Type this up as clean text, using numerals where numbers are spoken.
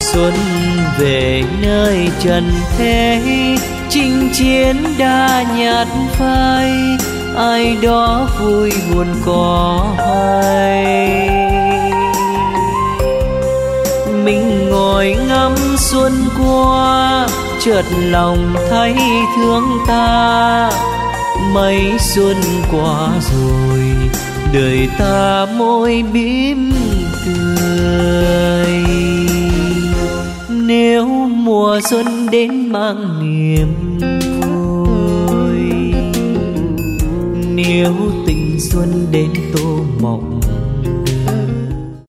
Xuân về nơi trần thế, chinh chiến đã nhạt phai, ai đó vui buồn có hay. Mình ngồi ngắm xuân qua, chợt lòng thấy thương ta. Mấy xuân qua rồi, đời ta môi mỉm cười. Nếu mùa xuân đến mang niềm vui, nếu tình xuân đến tô mộng